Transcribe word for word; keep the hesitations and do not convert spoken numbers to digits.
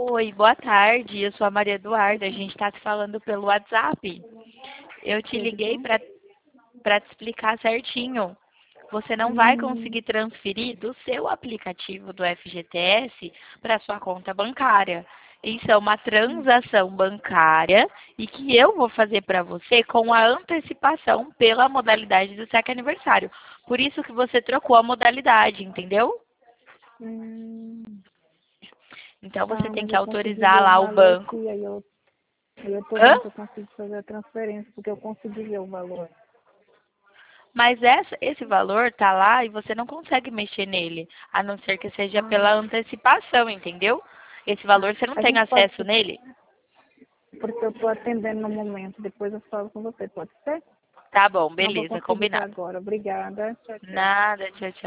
Oi, boa tarde. Eu sou a Maria Eduarda. A gente está se falando pelo WhatsApp. Eu te Tudo liguei bom? para para te explicar certinho. Você não vai Hum, conseguir transferir do seu aplicativo do F G T S para sua conta bancária. Isso é uma transação bancária e que eu vou fazer para você com a antecipação pela modalidade do cheque aniversário. Por isso que você trocou a modalidade, entendeu? hum, Então você tá, tem mas que eu consegui ver autorizar o lá o valor banco. aqui, aí eu, aí eu tô Hã? vendo se eu consigo fazer a transferência, porque eu consegui ver o valor. Mas essa, esse valor tá lá e você não consegue mexer nele, a não ser que seja pela Ah, antecipação, entendeu? Esse tá. valor você não A tem gente pode, acesso nele? porque eu tô atendendo no momento, depois eu falo com você, pode ser? Tá bom, Não vou beleza, conseguir ver combinado. agora. Obrigada. Tchau, tchau. Nada, tchau, tchau.